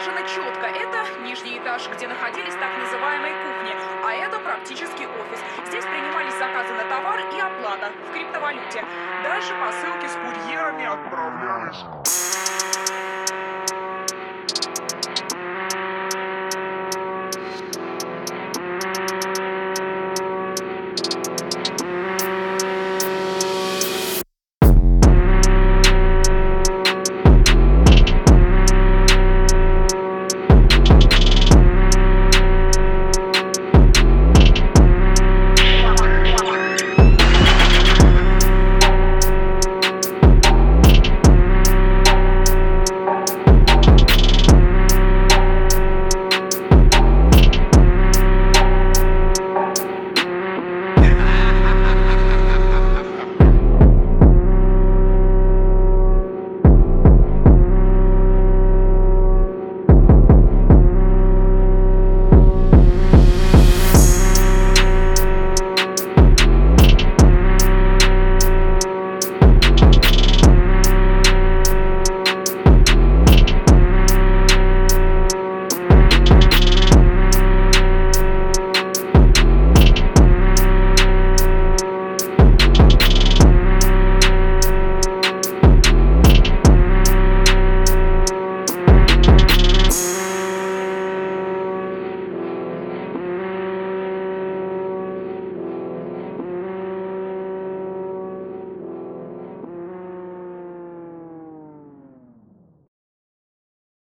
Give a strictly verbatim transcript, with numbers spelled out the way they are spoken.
расположены четко. Это нижний этаж, где находились так называемые кухни, а это практически офис. Здесь принимались заказы на товар и оплата в криптовалюте. Дальше посылки с курьерами отправлялись